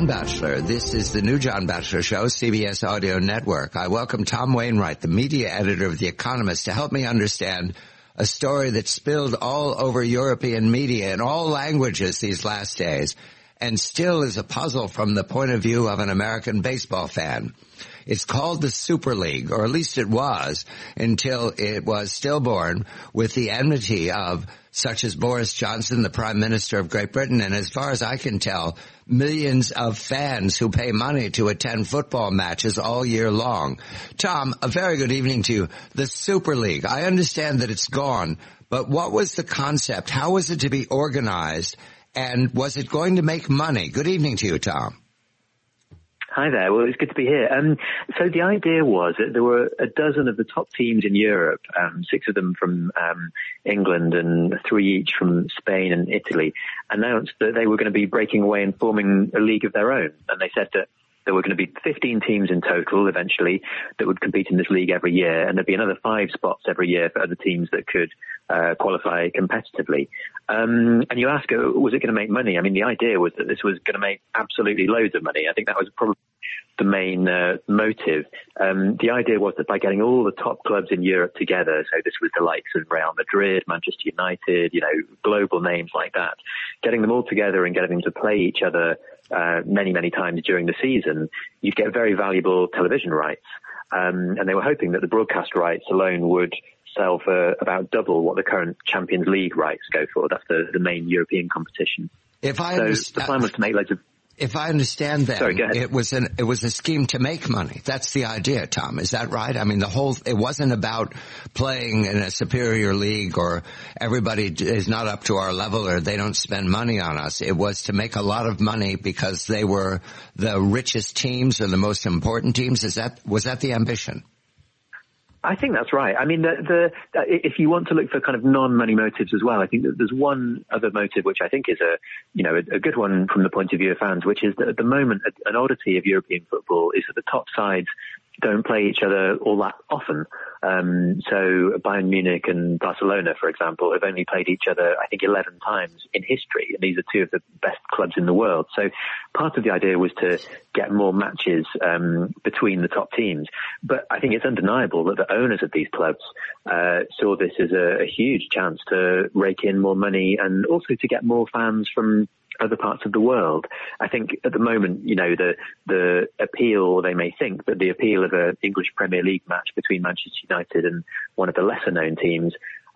John Batchelor. This is the new John Batchelor Show, CBS Audio Network. I welcome Tom Wainwright, the media editor of The Economist, to help me understand a story that spilled all over European media in all languages these last days and still is a puzzle from the point of view of an American baseball fan. It's called the Super League, or at least it was until it was stillborn with the enmity of such as Boris Johnson, the Prime Minister of Great Britain, and as far as I can tell, millions of fans who pay money to attend football matches all year long. Tom, a very good evening to you. The Super League, I understand that it's gone, but what was the concept? How was it to be organized? And was it going to make money? Good evening to you, Tom. Hi there. Well, it's good to be here. So the idea was that there were a dozen of the top teams in Europe, 6 of them from England and 3 each from Spain and Italy, announced that they were going to be breaking away and forming a league of their own. And they said that there were going to be 15 teams in total eventually that would compete in this league every year, and there'd be another 5 spots every year for other teams that could qualify competitively. And you ask, was it going to make money? I mean, the idea was that this was going to make absolutely loads of money. I think that was probably the main motive. The idea was that by getting all the top clubs in Europe together, so this was the likes of Real Madrid, Manchester United, global names like that, getting them all together and getting them to play each other many, many times during the season, you'd get very valuable television rights. And they were hoping that the broadcast rights alone would sell for about double what the current Champions League rights go for. That's the main European competition. The plan was to make loads of... If I understand that, Sorry, go ahead. it was a scheme to make money. That's the idea, Tom. Is that right? I mean, it wasn't about playing in a superior league or everybody is not up to our level or they don't spend money on us. It was to make a lot of money because they were the richest teams or the most important teams. Was that the ambition? I think that's right. I mean, if you want to look for kind of non-money motives as well, I think that there's one other motive which I think is a good one from the point of view of fans, which is that at the moment, an oddity of European football is that the top sides don't play each other all that often. So Bayern Munich and Barcelona, for example, have only played each other, I think, 11 times in history. And these are 2 of the best clubs in the world. So part of the idea was to get more matches between the top teams. But I think it's undeniable that the owners of these clubs saw this as a huge chance to rake in more money and also to get more fans from other parts of the world. I think at the moment, the appeal, or they may think that the appeal of an English Premier League match between Manchester United and one of the lesser known teams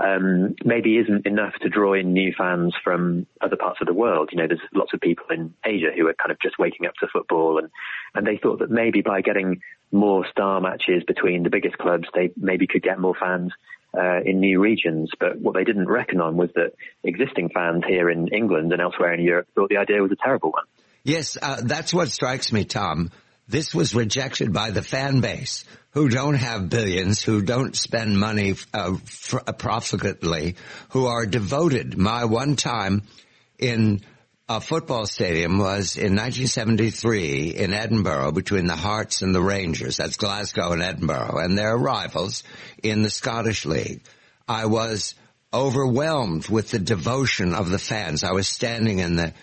maybe isn't enough to draw in new fans from other parts of the world. There's lots of people in Asia who are kind of just waking up to football, and they thought that maybe by getting more star matches between the biggest clubs, they maybe could get more fans in new regions. But what they didn't reckon on was that existing fans here in England and elsewhere in Europe thought the idea was a terrible one. Yes, that's what strikes me, Tom. This was rejected by the fan base, who don't have billions, who don't spend money profitably, who are devoted. My one time in a football stadium was in 1973 in Edinburgh between the Hearts and the Rangers. That's Glasgow and Edinburgh, and they're rivals in the Scottish League. I was overwhelmed with the devotion of the fans. I was standing in the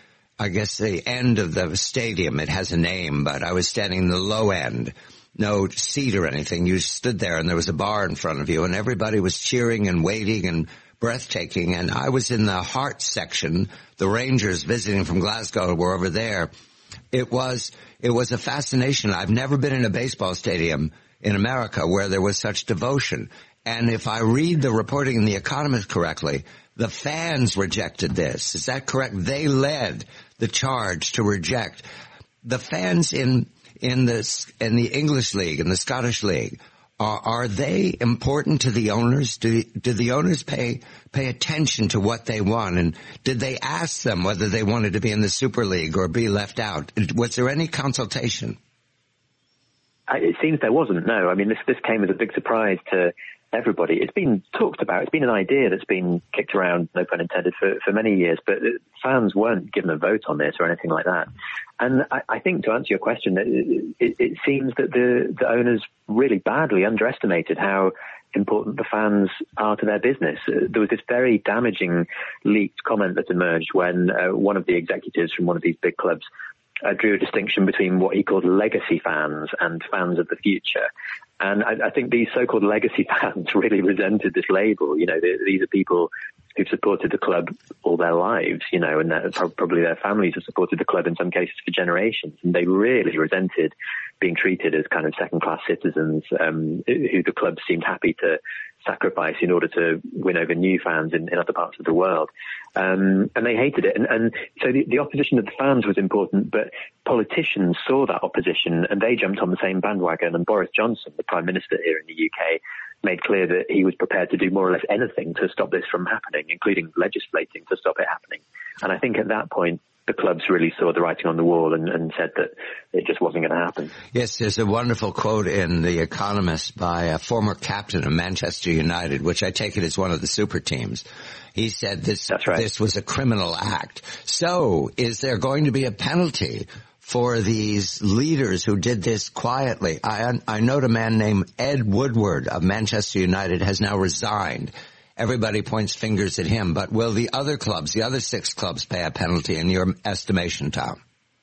end of the stadium. It has a name, but I was standing in the low end. No seat or anything. You stood there and there was a bar in front of you and everybody was cheering and waiting and breathtaking. And I was in the Hearts section. The Rangers visiting from Glasgow were over there. It was a fascination. I've never been in a baseball stadium in America where there was such devotion. And if I read the reporting in The Economist correctly, the fans rejected this. Is that correct? They led the charge to reject. The fans in the English League and the Scottish League, are they important to the owners? Do the owners pay attention to what they want? And did they ask them whether they wanted to be in the Super League or be left out? Was there any consultation? It seems there wasn't, no. I mean, this came as a big surprise to everybody. It's been talked about. It's been an idea that's been kicked around, no pun intended, for many years, but fans weren't given a vote on this or anything like that. And I think, to answer your question, it seems that the owners really badly underestimated how important the fans are to their business. There was this very damaging leaked comment that emerged when one of the executives from one of these big clubs drew a distinction between what he called legacy fans and fans of the future. And I think these so-called legacy fans really resented this label. You know, these are people who've supported the club all their lives, you know, and probably their families have supported the club in some cases for generations. And they really resented being treated as kind of second-class citizens who the club seemed happy to sacrifice in order to win over new fans in other parts of the world. And they hated it. And so the opposition of the fans was important, but politicians saw that opposition and they jumped on the same bandwagon. And Boris Johnson, the Prime Minister here in the UK, made clear that he was prepared to do more or less anything to stop this from happening, including legislating to stop it happening. And I think at that point, the clubs really saw the writing on the wall and said that it just wasn't going to happen. Yes, there's a wonderful quote in The Economist by a former captain of Manchester United, which I take it is one of the super teams. He said this was a criminal act. So is there going to be a penalty for these leaders who did this quietly? I note a man named Ed Woodward of Manchester United has now resigned. Everybody points fingers at him, but will the other clubs, the other 6 clubs, pay a penalty in your estimation, Tom?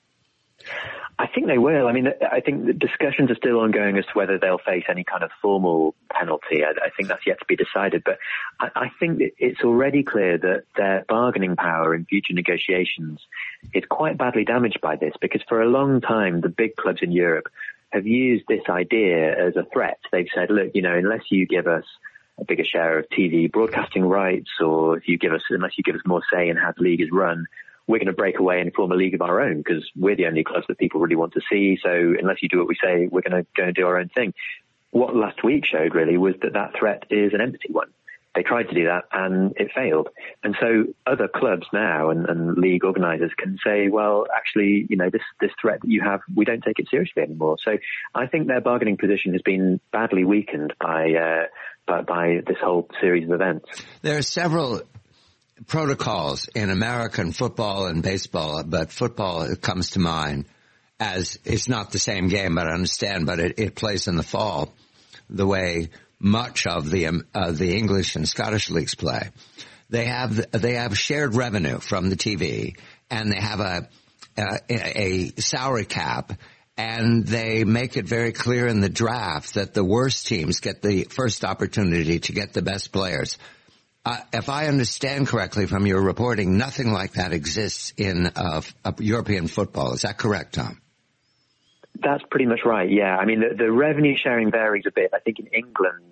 I think they will. I mean, I think the discussions are still ongoing as to whether they'll face any kind of formal penalty. I think that's yet to be decided, but I think that it's already clear that their bargaining power in future negotiations is quite badly damaged by this, because for a long time, the big clubs in Europe have used this idea as a threat. They've said, look, you know, unless you give us a bigger share of TV broadcasting rights, or unless you give us more say in how the league is run, we're going to break away and form a league of our own because we're the only clubs that people really want to see. So unless you do what we say, we're going to go and do our own thing. What last week showed really was that threat is an empty one. They tried to do that and it failed. And so other clubs now and league organisers can say, well, actually, you know, this threat that you have, we don't take it seriously anymore. So I think their bargaining position has been badly weakened by this whole series of events. There are several protocols in American football and baseball, but football comes to mind as it's not the same game, but I understand, but it plays in the fall the way much of the English and Scottish leagues play. They have shared revenue from the TV, and they have a salary cap, and they make it very clear in the draft that the worst teams get the first opportunity to get the best players. If I understand correctly from your reporting, nothing like that exists in European football. Is that correct, Tom? That's pretty much right, yeah. I mean, the revenue sharing varies a bit. I think in England,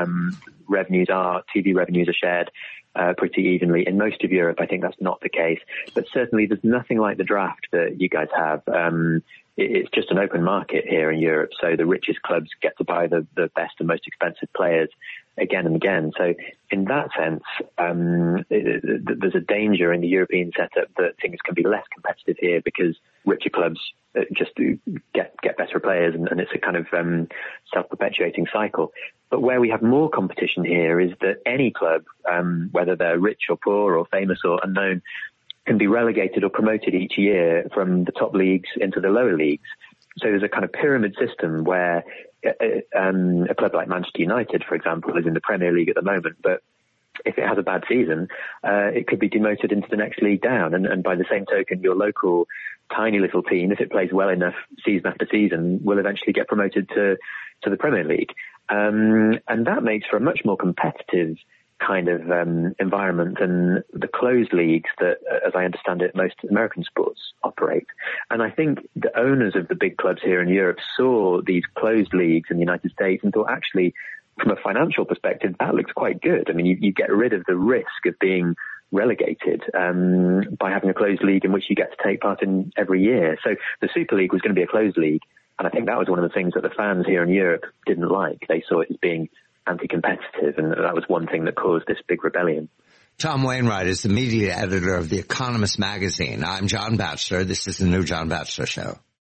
TV revenues are shared pretty evenly. In most of Europe, I think that's not the case. But certainly there's nothing like the draft that you guys have. It's just an open market here in Europe. So the richest clubs get to buy the best and most expensive players again and again. So in that sense, there's a danger in the European setup that things can be less competitive here because richer clubs just get better players, and it's a kind of self-perpetuating cycle. But where we have more competition here is that any club, whether they're rich or poor or famous or unknown, can be relegated or promoted each year from the top leagues into the lower leagues. So there's a kind of pyramid system where a club like Manchester United, for example, is in the Premier League at the moment, but if it has a bad season, it could be demoted into the next league down. And by the same token, your local tiny little team, if it plays well enough season after season, will eventually get promoted to the Premier League. And that makes for a much more competitive kind of environment than the closed leagues that, as I understand it, most American sports operate. And I think the owners of the big clubs here in Europe saw these closed leagues in the United States and thought, actually, from a financial perspective, that looks quite good. I mean, you get rid of the risk of being relegated by having a closed league in which you get to take part in every year. So the Super League was going to be a closed league, and I think that was one of the things that the fans here in Europe didn't like. They saw it as being anti-competitive, and that was one thing that caused this big rebellion. Tom Wainwright is the media editor of The Economist magazine. I'm John Batchelor. This is the new John Batchelor Show.